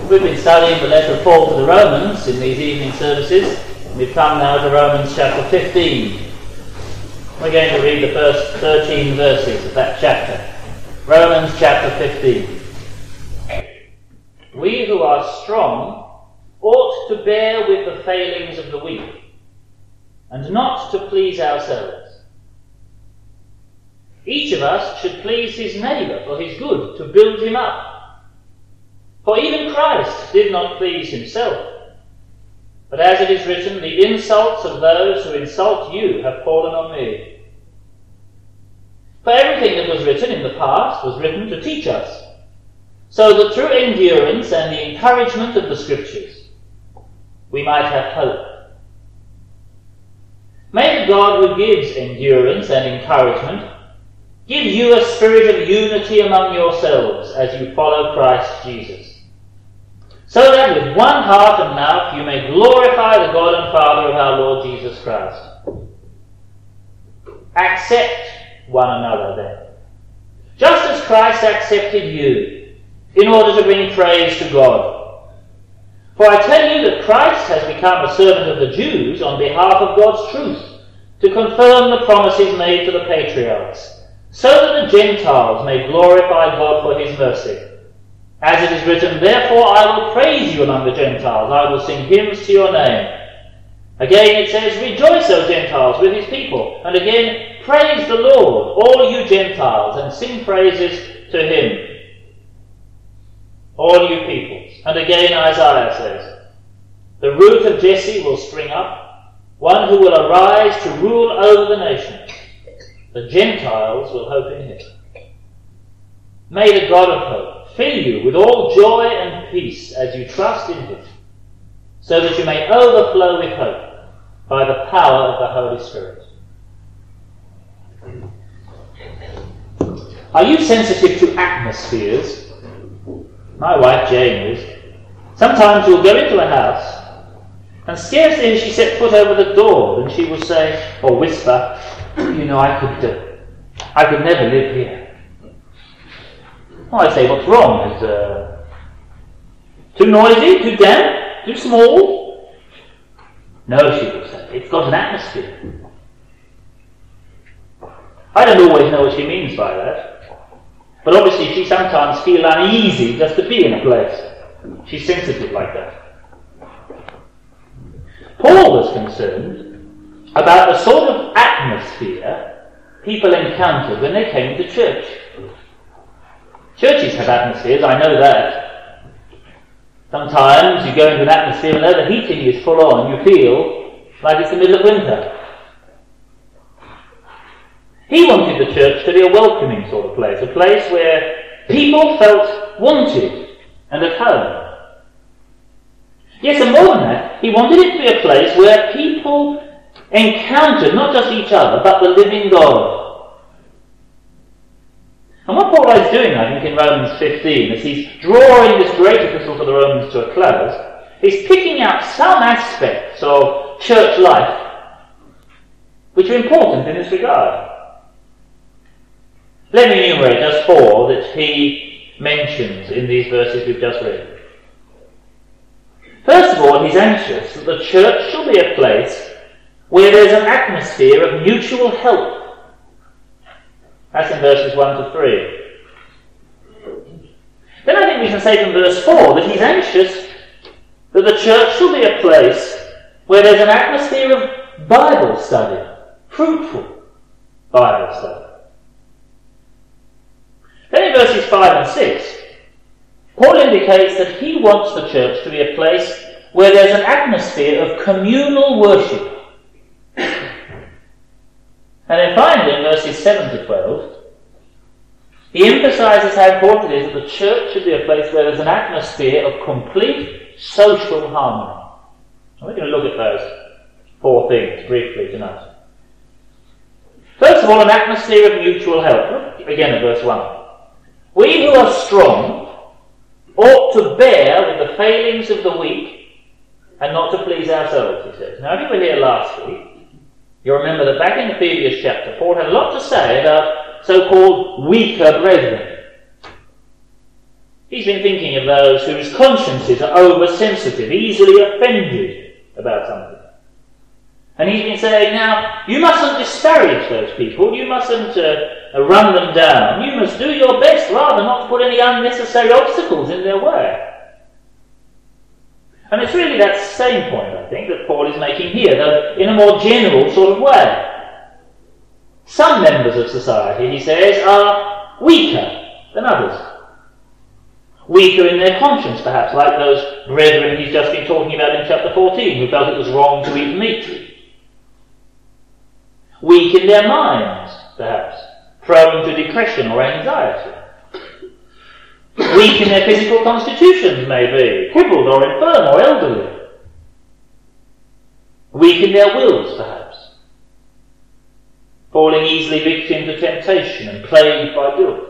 We've been studying the letter of Paul to the Romans in these evening services. We've come now to Romans chapter 15. We're going to read the first 13 verses of that chapter. Romans chapter 15. We who are strong ought to bear with the failings of the weak, and not to please ourselves. Each of us should please his neighbour for his good, to build him up. For even Christ did not please himself. But as it is written, the insults of those who insult you have fallen on me. For everything that was written in the past was written to teach us, so that through endurance and the encouragement of the Scriptures we might have hope. May the God who gives endurance and encouragement give you a spirit of unity among yourselves as you follow Christ Jesus, so that with one heart and mouth you may glorify the God and Father of our Lord Jesus Christ. Accept one another then, just as Christ accepted you, in order to bring praise to God. For I tell you that Christ has become a servant of the Jews on behalf of God's truth, to confirm the promises made to the patriarchs, so that the Gentiles may glorify God for his mercy. As it is written, therefore I will praise you among the Gentiles, I will sing hymns to your name. Again it says, rejoice, O Gentiles, with his people. And again, praise the Lord, all you Gentiles, and sing praises to him, all you peoples. And again Isaiah says, the root of Jesse will spring up, one who will arise to rule over the nations. The Gentiles will hope in him. May the God of hope fill you with all joy and peace as you trust in him, so that you may overflow with hope by the power of the Holy Spirit. Are you sensitive to atmospheres? My wife Jane is. Sometimes we'll go into a house, and scarcely has she set foot over the door than she will say, or whisper, you know, I could never live here. Well, I say, what's wrong? Is too noisy, too damp, too small? No, she will say, it's got an atmosphere. I don't always know what she means by that, but obviously she sometimes feels uneasy just to be in a place. She's sensitive like that. Paul was concerned about the sort of atmosphere people encountered when they came to church. Churches have atmospheres, I know that. Sometimes you go into an atmosphere and though the heating is full on, you feel like it's the middle of winter. He wanted the church to be a welcoming sort of place, a place where people felt wanted and at home. Yes, and more than that, he wanted it to be a place where people encountered not just each other, but the living God. And what Paul is doing, I think, in Romans 15, as he's drawing this great epistle to the Romans to a close, is picking out some aspects of church life which are important in this regard. Let me enumerate just four that he mentions in these verses we've just read. First of all, he's anxious that the church shall be a place where there's an atmosphere of mutual help. That's in verses 1 to 3. Then I think we can say from verse 4 that he's anxious that the church shall be a place where there's an atmosphere of Bible study, fruitful Bible study. Then in verses 5 and 6, Paul indicates that he wants the church to be a place where there's an atmosphere of communal worship. And then finally, in verses 7 to 12, he emphasises how important it is that the church should be a place where there's an atmosphere of complete social harmony. And we're going to look at those four things briefly tonight. First of all, an atmosphere of mutual help. Look again at verse 1. We who are strong ought to bear with the failings of the weak and not to please ourselves, he says. Now, if you were here last week, you'll remember that back in the previous chapter, Paul had a lot to say about so-called weaker brethren. He's been thinking of those whose consciences are oversensitive, easily offended about something. And he's been saying, now, you mustn't disparage those people, you mustn't run them down, you must do your best rather not to put any unnecessary obstacles in their way. And it's really that same point, I think, that Paul is making here, though in a more general sort of way. Some members of society, he says, are weaker than others. Weaker in their conscience, perhaps, like those brethren he's just been talking about in chapter 14, who felt it was wrong to eat meat. Weak in their minds, perhaps, prone to depression or anxiety. Weak in their physical constitutions, maybe, crippled or infirm or elderly. Weak in their wills, perhaps, falling easily victim to temptation and plagued by guilt.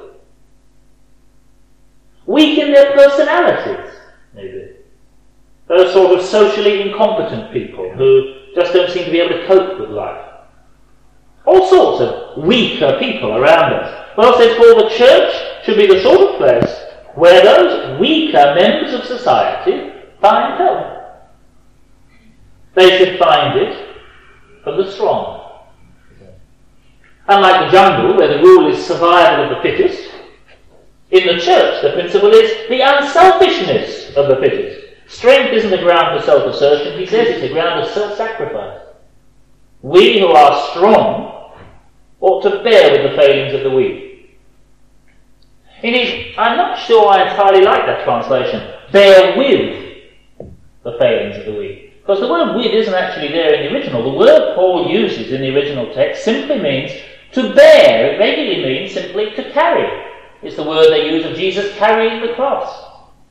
Weak in their personalities, maybe. Those sort of socially incompetent people who just don't seem to be able to cope with life. All sorts of weaker people around us. Well, says Paul, the church should be the sort of place where those weaker members of society find help. They should find it from the strong. Unlike the jungle, where the rule is survival of the fittest, in the church the principle is the unselfishness of the fittest. Strength isn't a ground for self-assertion, he says, it's a ground of self-sacrifice. We who are strong ought to bear with the failings of the weak. Indeed, I'm not sure I entirely like that translation, bear with the failings of the weak. Because the word with isn't actually there in the original. The word Paul uses in the original text simply means to bear. It regularly means simply to carry. It's the word they use of Jesus carrying the cross.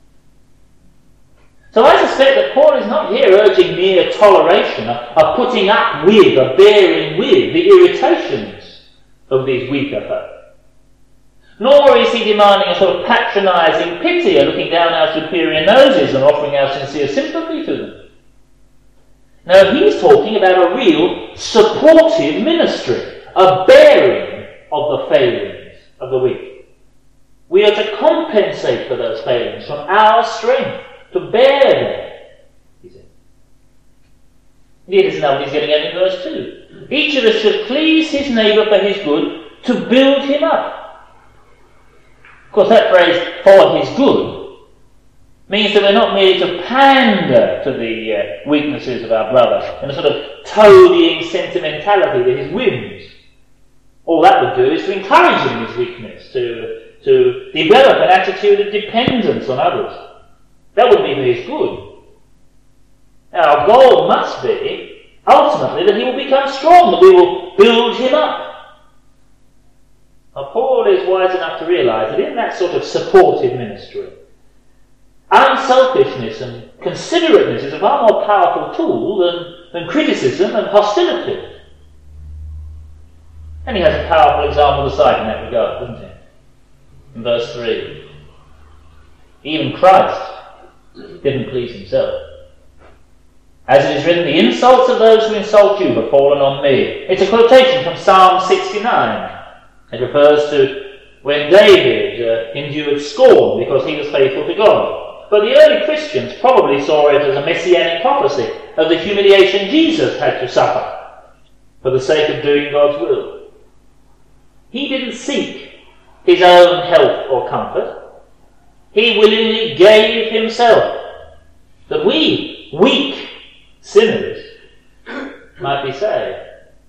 So I suspect that Paul is not here urging mere toleration, of putting up with, of bearing with the irritations of these weaker folk. Nor is he demanding a sort of patronising pity, or looking down our superior noses and offering our sincere sympathy to them. No, he's talking about a real supportive ministry, a bearing of the failings of the weak. We are to compensate for those failings from our strength, to bear them, he said. It isn't that what he's getting at in verse 2. Each of us should please his neighbour for his good, to build him up. Of course, that phrase, for his good, means that we're not merely to pander to the weaknesses of our brother in a sort of toadying sentimentality to his whims. All that would do is to encourage him in his weakness, to develop an attitude of dependence on others. That would be for his good. Our goal must be, ultimately, that he will become strong, that we will build him up. Now, Paul is wise enough to realise that in that sort of supportive ministry, unselfishness and considerateness is a far more powerful tool than criticism and hostility. And he has a powerful example to cite in that regard, doesn't he? In verse 3. Even Christ didn't please himself. As it is written, the insults of those who insult you have fallen on me. It's a quotation from Psalm 69. It refers to when David endured scorn because he was faithful to God. But the early Christians probably saw it as a messianic prophecy of the humiliation Jesus had to suffer for the sake of doing God's will. He didn't seek his own health or comfort. He willingly gave himself that we, weak sinners, might be saved.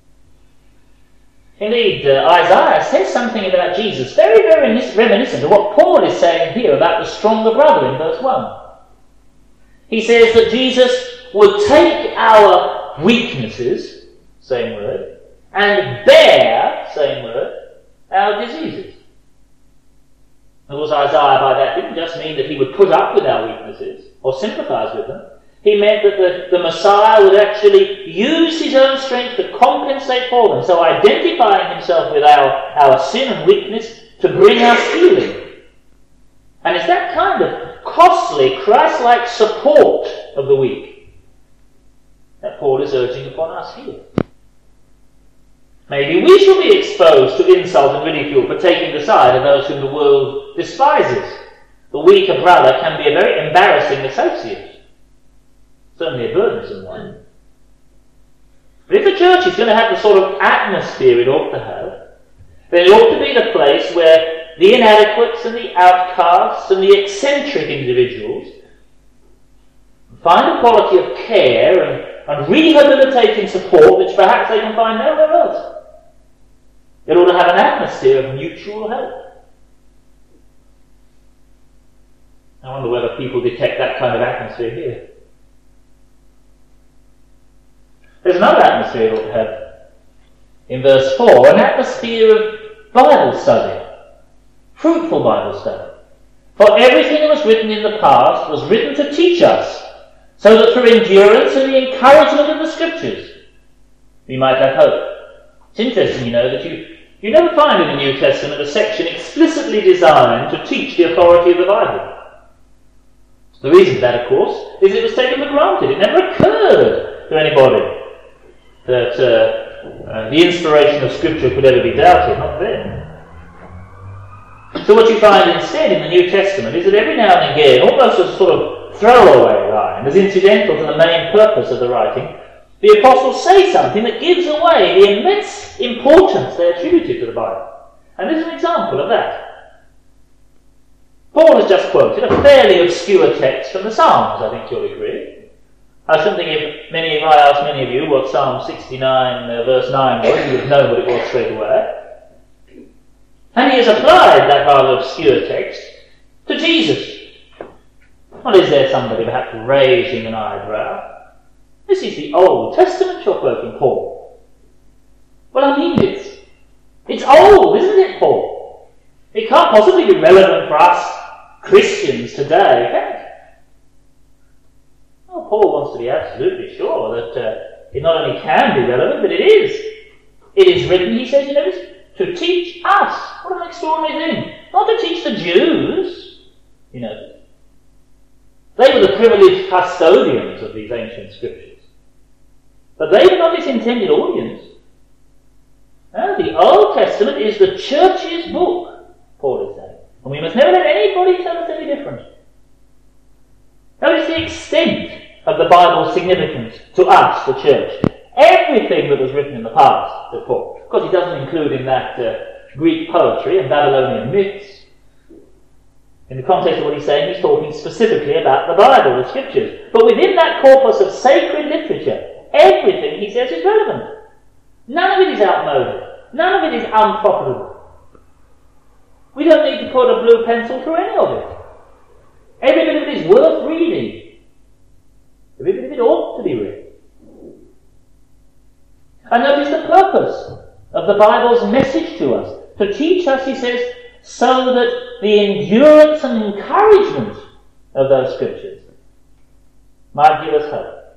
Indeed, Isaiah says something about Jesus very, very reminiscent of what Paul is saying here about the stronger brother in verse 1. He says that Jesus would take our weaknesses, same word, and bear, same word, our diseases. Of course, Isaiah by that didn't just mean that he would put up with our weaknesses or sympathise with them. He meant that the Messiah would actually use his own strength to compensate for them, so identifying himself with our sin and weakness to bring us healing. And it's that kind of costly, Christ-like support of the weak that Paul is urging upon us here. Maybe we shall be exposed to insult and ridicule for taking the side of those whom the world despises. the weaker brother can be a very embarrassing associate. Certainly a burdensome one. But if the church is going to have the sort of atmosphere it ought to have, then it ought to be the place where the inadequates and the outcasts and the eccentric individuals find a quality of care and rehabilitating support which perhaps they can find nowhere else. It ought to have an atmosphere of mutual help. I wonder whether people detect that kind of atmosphere here. There's another atmosphere it ought to have in verse 4, an atmosphere of Bible study, fruitful Bible study. For everything that was written in the past was written to teach us, so that through endurance and the encouragement of the Scriptures we might have hope. It's interesting, that you never find in the New Testament a section explicitly designed to teach the authority of the Bible. The reason for that, of course, is it was taken for granted. It never occurred to anybody that the inspiration of Scripture could ever be doubted, not then. So what you find instead in the New Testament is that every now and again, almost as a sort of throwaway line, as incidental to the main purpose of the writing, the apostles say something that gives away the immense importance they attributed to the Bible. And this is an example of that. Paul has just quoted a fairly obscure text from the Psalms, I think you'll agree. I shouldn't think if I asked many of you what Psalm 69 verse 9 was, you would know what it was straight away. And he has applied that rather obscure text to Jesus. Well, is there somebody perhaps raising an eyebrow? This is the Old Testament you're quoting, Paul. Well, I mean it's old, isn't it, Paul? It can't possibly be relevant for us Christians today, can it? Well, Paul wants to be absolutely sure that it not only can be relevant, but it is. It is written, he says, to teach us. What an extraordinary thing. Not to teach the Jews. They were the privileged custodians of these ancient scriptures. But they were not its intended audience. The Old Testament is the church's book, Paul is saying. And we must never let anybody tell us any different. Notice the extent of the Bible's significance to us, the church. Everything that was written in the past, said Paul. Of course, he doesn't include in that Greek poetry and Babylonian myths. In the context of what he's saying, he's talking specifically about the Bible, the Scriptures. But within that corpus of sacred literature, everything, he says, is relevant. None of it is outmoded. None of it is unprofitable. We don't need to put a blue pencil through any of it. Every bit of it is worth reading. Every bit of it ought to be read. And notice the purpose of the Bible's message to us. To teach us, he says, so that the endurance and encouragement of those scriptures might give us hope.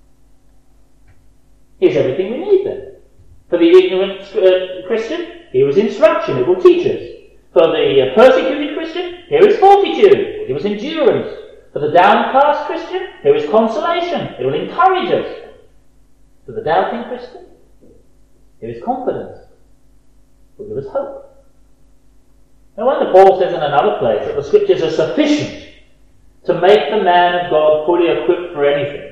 Here's everything we need then. For the ignorant Christian, here is instruction, it will teach us. For the persecuted Christian, here is fortitude, it will give us endurance. For the downcast Christian, here is consolation, it will encourage us. For the doubting Christian, here is confidence, it will give us hope. No wonder Paul says in another place that the Scriptures are sufficient to make the man of God fully equipped for anything.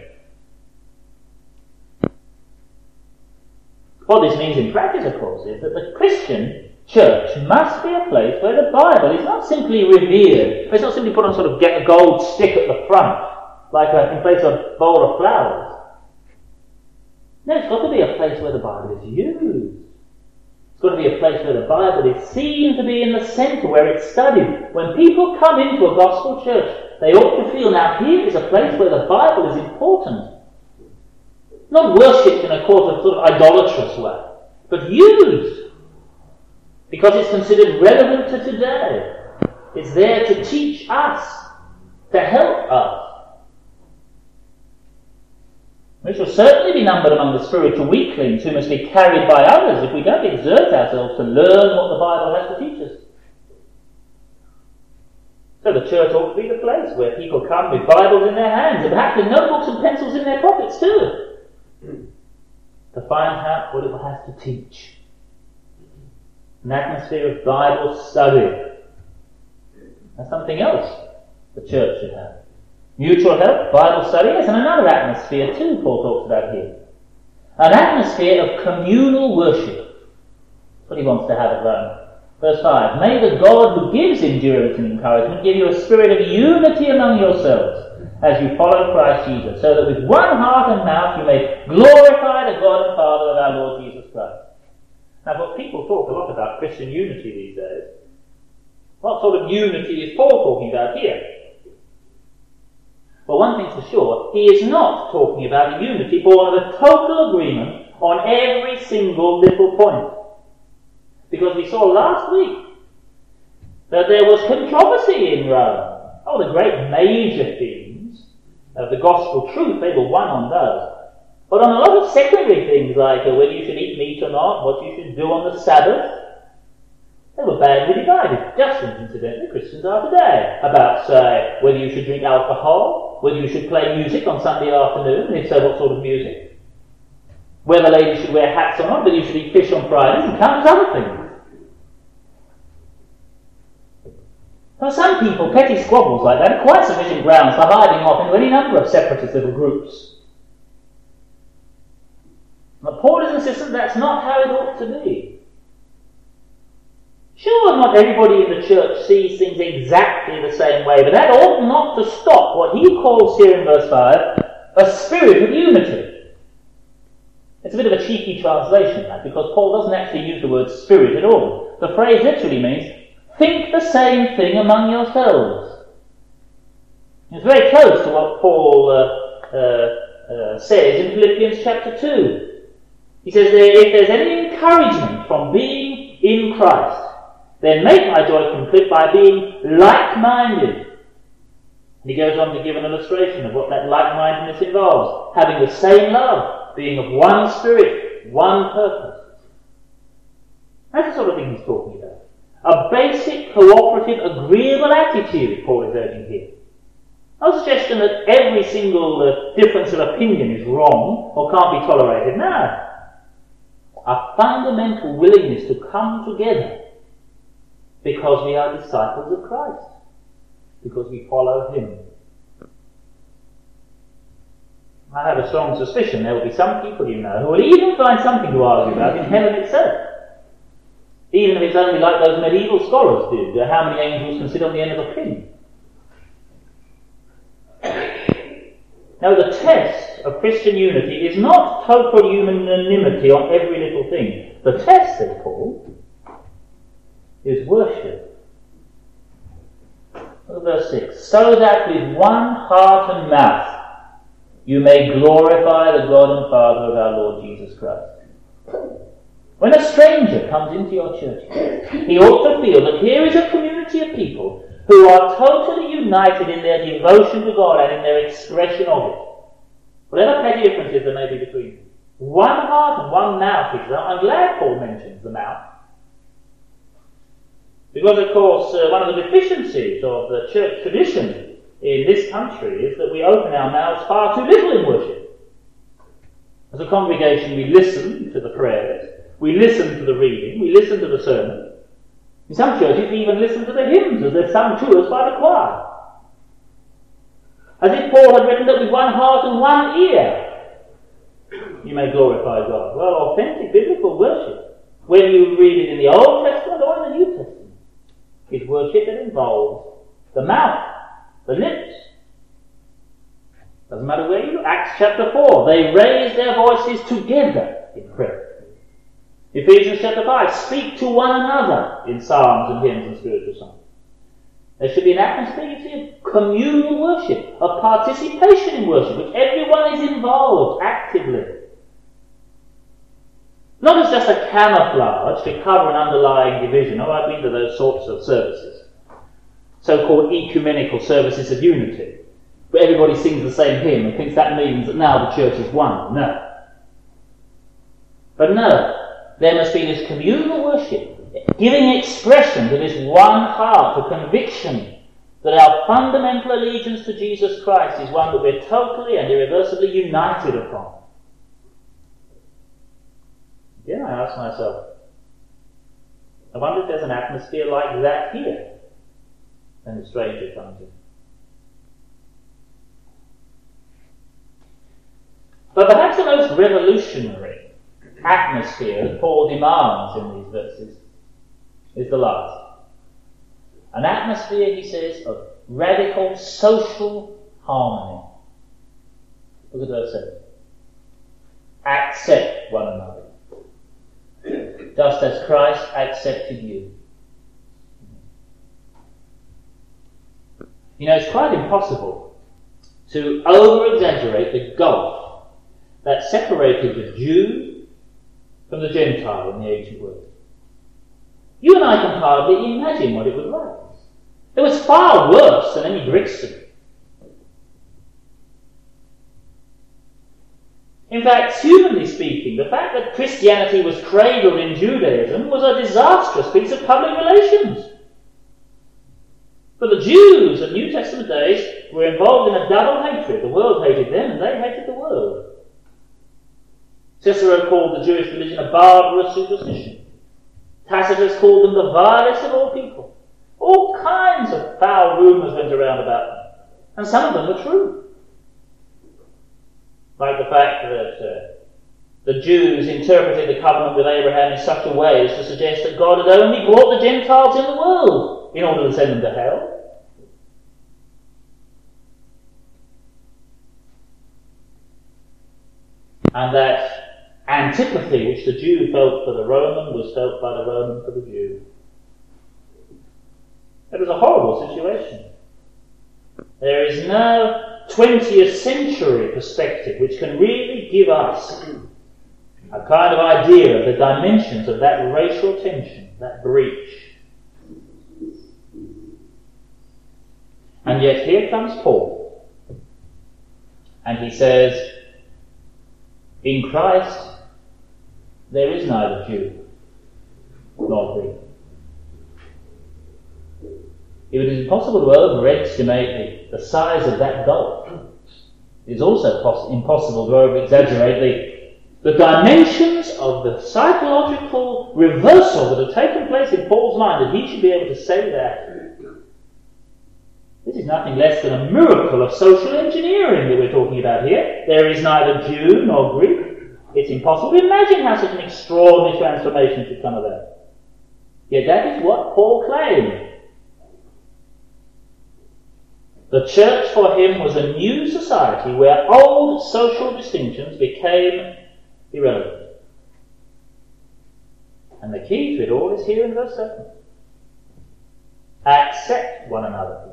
What this means in practice, of course, is that the Christian church must be a place where the Bible is not simply revered. It's not simply put on sort of get a gold stick at the front, like in place of a bowl of flowers. No, it's got to be a place where the Bible is used. It's got to be a place where the Bible is seen to be in the centre, where it's studied. When people come into a gospel church, they ought to feel, now here is a place where the Bible is important. Not worshipped in a sort of idolatrous way, but used. Because it's considered relevant to today. It's there to teach us, to help us. We shall certainly be numbered among the spiritual weaklings who must be carried by others if we don't exert ourselves to learn what the Bible has to teach us. So the church ought to be the place where people come with Bibles in their hands and perhaps with notebooks and pencils in their pockets too, to find out what it has to teach. An atmosphere of Bible study. That's something else the church should have. Mutual help, Bible study, yes, and another atmosphere too Paul talks about here. An atmosphere of communal worship. That's what he wants to have at Rome. Verse 5, may the God who gives endurance and encouragement give you a spirit of unity among yourselves as you follow Christ Jesus, so that with one heart and mouth you may glorify the God and Father of our Lord Jesus Christ. Now, but people talk a lot about Christian unity these days. What sort of unity is Paul talking about here? Well, one thing's for sure, he is not talking about a unity born of a total agreement on every single little point. Because we saw last week that there was controversy in Rome. Oh, the great major themes of the gospel truth, they were one on those. But on a lot of secondary things like whether you should eat meat or not, what you should do on the Sabbath, they were badly divided, just as incidentally Christians are today, about, say, whether you should drink alcohol, whether you should play music on Sunday afternoon, and if so, what sort of music, whether ladies should wear hats or not, whether you should eat fish on Fridays, and countless other things. For some people, petty squabbles like that are quite sufficient grounds for hiding off into any number of separatist little groups. But Paul is insistent that's not how it ought to be. Sure, not everybody in the church sees things exactly the same way, but that ought not to stop what he calls here in verse 5 a spirit of unity. It's a bit of a cheeky translation, that, because Paul doesn't actually use the word spirit at all. The phrase literally means, think the same thing among yourselves. It's very close to what Paul says in Philippians chapter 2. He says there, if there's any encouragement from being in Christ, then make my joy complete by being like-minded. And he goes on to give an illustration of what that like-mindedness involves. Having the same love, being of one spirit, one purpose. That's the sort of thing he's talking about. A basic, cooperative, agreeable attitude, Paul is urging here. No suggestion that every single difference of opinion is wrong or can't be tolerated. No. A fundamental willingness to come together because we are disciples of Christ, because we follow him. I have a strong suspicion there will be some people you know who will even find something to argue about in heaven itself. Even if it's only like those medieval scholars did, how many angels can sit on the end of a pin. Now, the test of Christian unity is not total unanimity on every little thing. The test, says Paul, is worship. Look at verse 6. So that with one heart and mouth you may glorify the God and Father of our Lord Jesus Christ. When a stranger comes into your church, he ought to feel that here is a community of people who are totally united in their devotion to God and in their expression of it. Whatever petty differences there may be between them. One heart and one mouth. I'm glad Paul mentions the mouth. Because, of course, one of the deficiencies of the church tradition in this country is that we open our mouths far too little in worship. As a congregation, we listen to the prayers, we listen to the reading, we listen to the sermon. In some churches, we even listen to the hymns as they're sung to us by the choir. As if Paul had written that with one heart and one ear you may glorify God. Well, authentic biblical worship, whether you read it in the Old Testament or in the New Testament, is worship that involves the mouth, the lips. Doesn't matter where you look. Acts chapter 4, they raised their voices together in prayer. Ephesians chapter 5, speak to one another in psalms and hymns and spiritual songs. There should be an atmosphere, you see, of communal worship, of participation in worship, which everyone is involved actively. Not as just a camouflage to cover an underlying division. Oh, I've been to those sorts of services, so-called ecumenical services of unity, where everybody sings the same hymn and thinks that means that now the church is one. No. But no, there must be this communal worship, giving expression to this one heart, a conviction that our fundamental allegiance to Jesus Christ is one that we're totally and irreversibly united upon. Again, I ask myself, I wonder if there's an atmosphere like that here when the stranger comes in. But perhaps the most revolutionary atmosphere that Paul demands in these verses is the last. An atmosphere, he says, of radical social harmony. Look at verse 7. Accept one another, just as Christ accepted you. You know, it's quite impossible to over-exaggerate the gulf that separated the Jew from the Gentile in the ancient world. You and I can hardly imagine what it was like. It was far worse than any Brixton. In fact, humanly speaking, the fact that Christianity was cradled in Judaism was a disastrous piece of public relations. For the Jews of New Testament days were involved in a double hatred. The world hated them and they hated the world. Cicero called the Jewish religion a barbarous superstition. Tacitus called them the vilest of all people. All kinds of foul rumours went around about them, and some of them were true. Like the fact that the Jews interpreted the covenant with Abraham in such a way as to suggest that God had only brought the Gentiles in the world in order to send them to hell. And that antipathy which the Jew felt for the Roman was felt by the Roman for the Jew. It was a horrible situation. There is no 20th century perspective which can really give us a kind of idea of the dimensions of that racial tension, that breach. And yet here comes Paul, and he says, in Christ there is neither Jew nor Greek. If it is impossible to overestimate the size of that gulf, it is also impossible to over-exaggerate the dimensions of the psychological reversal that had taken place in Paul's mind, that he should be able to say that. This is nothing less than a miracle of social engineering that we're talking about here. There is neither Jew nor Greek. It's impossible to imagine how such an extraordinary transformation should come about. Yet that is what Paul claimed. The church for him was a new society where old social distinctions became irrelevant. And the key to it all is here in verse 7. Accept one another,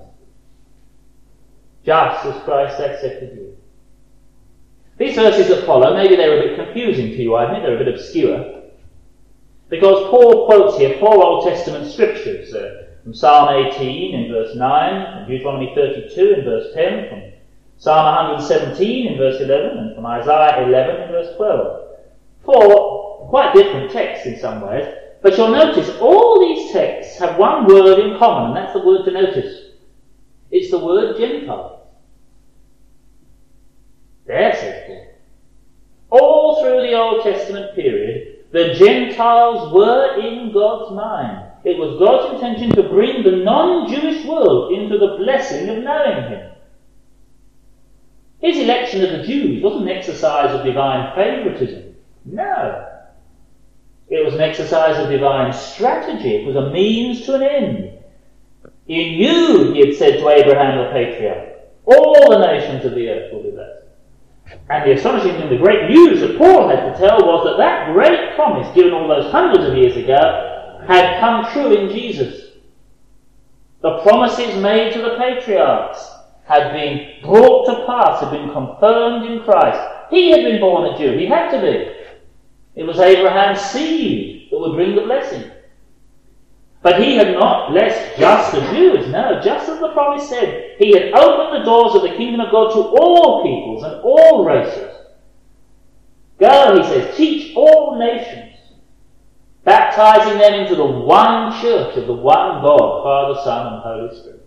just as Christ accepted you. These verses that follow, maybe they're a bit confusing to you, I admit, they're a bit obscure. Because Paul quotes here 4 Old Testament scriptures, from Psalm 18 in verse 9, from Deuteronomy 32 in verse 10, from Psalm 117 in verse 11, and from Isaiah 11 in verse 12. 4 quite different texts in some ways, but you'll notice all these texts have one word in common, and that's the word to notice. It's the word Gentile. There, says Paul. All through the Old Testament period, the Gentiles were in God's mind. It was God's intention to bring the non-Jewish world into the blessing of knowing Him. His election of the Jews wasn't an exercise of divine favoritism. No. It was an exercise of divine strategy. It was a means to an end. In you, he had said to Abraham the patriarch, all the nations of the earth will be blessed. And the astonishing thing, the great news that Paul had to tell was that that great promise given all those hundreds of years ago had come true in Jesus. The promises made to the patriarchs had been brought to pass, had been confirmed in Christ. He had been born a Jew. He had to be. It was Abraham's seed that would bring the blessing. But he had not blessed just the Jews. No, just as the promise said, he had opened the doors of the kingdom of God to all peoples and all races. Go, he says, teach all nations, baptizing them into the one church of the one God, Father, Son, and Holy Spirit.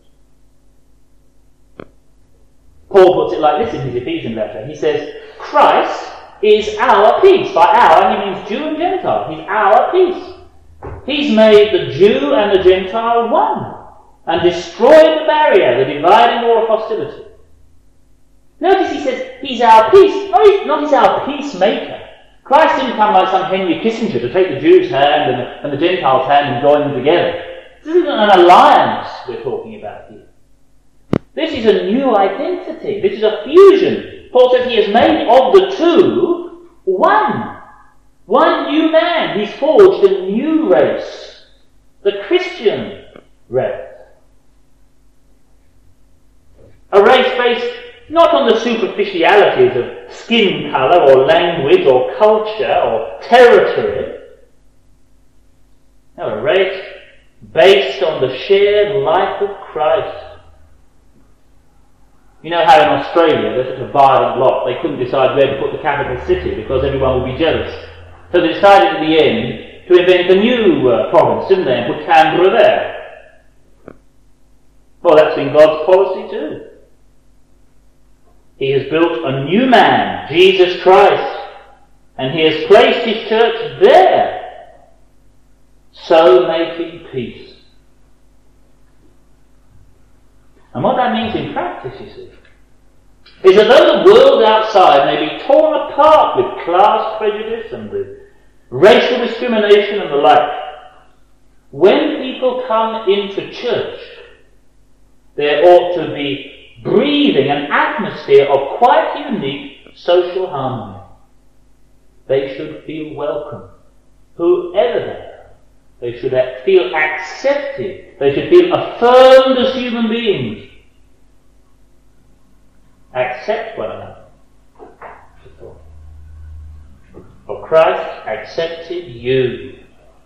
Paul puts it like this in his Ephesian letter. He says, Christ is our peace. By our, he means Jew and Gentile. He's our peace. He's made the Jew and the Gentile one and destroyed the barrier, the dividing wall of hostility. Notice he says he's our peace. Not he's our peacemaker. Christ didn't come like some Henry Kissinger to take the Jews' hand and the Gentiles' hand and join them together. This isn't an alliance we're talking about here. This is a new identity. This is a fusion. Paul says he has made of the two one. One new man. He's forged a new race. The Christian race. A race based not on the superficialities of skin colour or language or culture or territory. No, a race based on the shared life of Christ. You know how in Australia there's such a violent lot, they couldn't decide where to put the capital city because everyone would be jealous. So they decided at the end to invent a new province, didn't they, and put Canberra there. Well, that's been God's policy too. He has built a new man, Jesus Christ, and he has placed his church there, so making peace. And what that means in practice, you see, is that though the world outside may be torn apart with class prejudice and with racial discrimination and the like, when people come into church, there ought to be breathing an atmosphere of quite unique social harmony. They should feel welcome, whoever they are. They should feel accepted. They should feel affirmed as human beings. Accept one another. For Christ accepted you.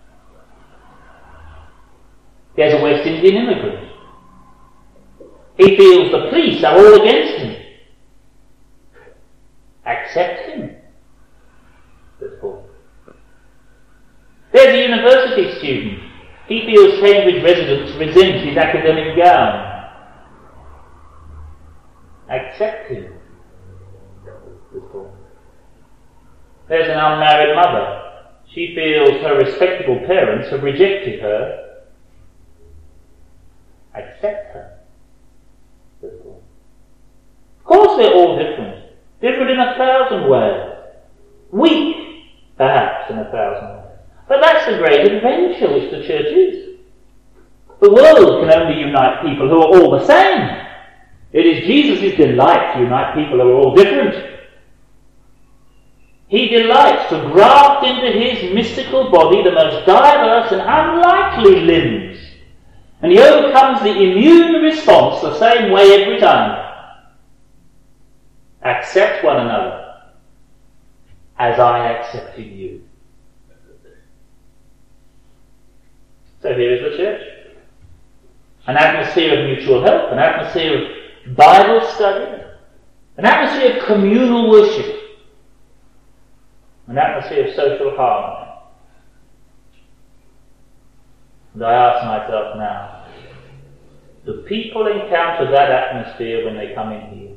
There's a West Indian immigrant. He feels the police are all against him. Accept him. There's a university student. He feels Cambridge residents resent his academic gown. Accept him. There's an unmarried mother. She feels her respectable parents have rejected her. Accept her. Of course they're all different. Different in 1,000 ways. Weak, perhaps, in 1,000 ways. But that's the great adventure which the church is. The world can only unite people who are all the same. It is Jesus' delight to unite people who are all different. He delights to graft into his mystical body the most diverse and unlikely limbs. And he overcomes the immune response the same way every time. Accept one another as I accepted you. So here is the church. An atmosphere of mutual help, an atmosphere of Bible study, an atmosphere of communal worship, an atmosphere of social harmony. And I ask myself now, do people encounter that atmosphere when they come in here?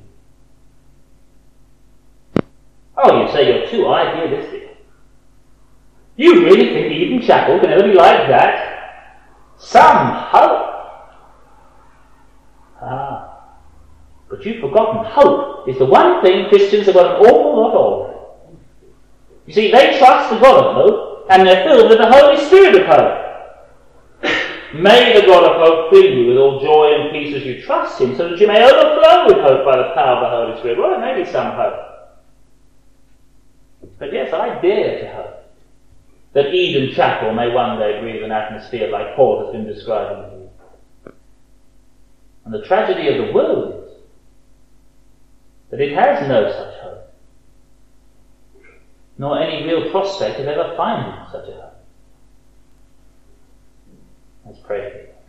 Oh, you say you're too idealistic. You really think Eden Chapel can ever be like that? Some hope. But you've forgotten hope is the one thing Christians have got an awful lot of. You see, they trust the God of hope, and they're filled with the Holy Spirit of hope. May the God of hope fill you with all joy and peace as you trust him, so that you may overflow with hope by the power of the Holy Spirit. Well, there may be some hope. But yes, I dare to hope that Eden Chapel may one day breathe an atmosphere like Paul has been describing here. And the tragedy of the world is that it has no such hope, nor any real prospect of ever finding such a hope. Let's pray.